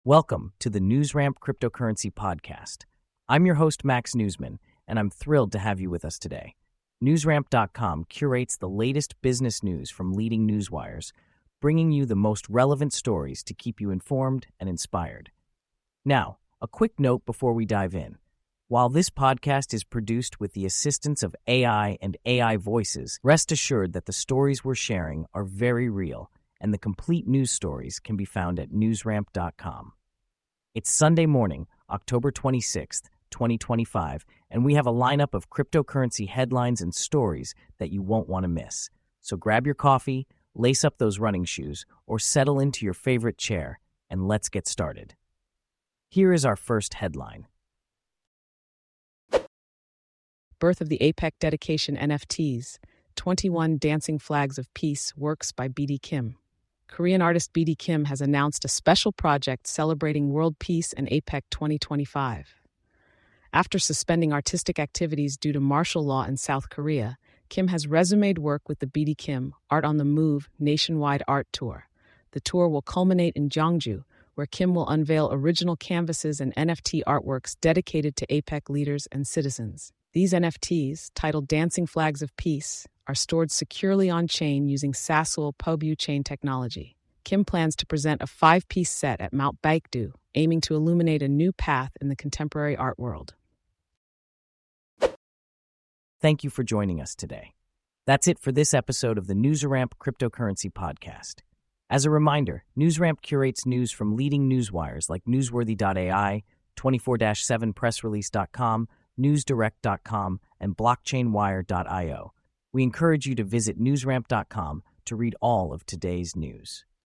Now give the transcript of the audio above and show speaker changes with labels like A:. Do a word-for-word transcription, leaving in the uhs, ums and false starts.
A: Welcome to the NewsRamp Cryptocurrency Podcast. I'm your host, Max Newsman, and I'm thrilled to have you with us today. NewsRamp dot com curates the latest business news from leading newswires, bringing you the most relevant stories to keep you informed and inspired. Now, a quick note before we dive in. While this podcast is produced with the assistance of A I and A I voices, rest assured that the stories we're sharing are very real, and the complete news stories can be found at NewsRamp dot com. It's Sunday morning, October twenty-sixth, twenty twenty-five, and we have a lineup of cryptocurrency headlines and stories that you won't want to miss. So grab your coffee, lace up those running shoes, or settle into your favorite chair, and let's get started. Here is our first headline.
B: Birth of the APEC dedication N F Ts, twenty-one Dancing Flags of Peace works by B D Kim. Korean artist B D Kim has announced a special project celebrating world peace and APEC twenty twenty-five. After suspending artistic activities due to martial law in South Korea, Kim has resumed work with the B D Kim Art on the Move nationwide art tour. The tour will culminate in Jeongju, where Kim will unveil original canvases and N F T artworks dedicated to APEC leaders and citizens. These N F Ts, titled Dancing Flags of Peace, are stored securely on-chain using Sasol Pobu chain technology. Kim plans to present a five-piece set at Mount Baekdu, aiming to illuminate a new path in the contemporary art world.
A: Thank you for joining us today. That's it for this episode of the NewsRamp Cryptocurrency Podcast. As a reminder, NewsRamp curates news from leading newswires like Newsworthy dot A I, twenty-four seven press release dot com, newsdirect dot com, and blockchain wire dot io. We encourage you to visit NewsRamp dot com to read all of today's news.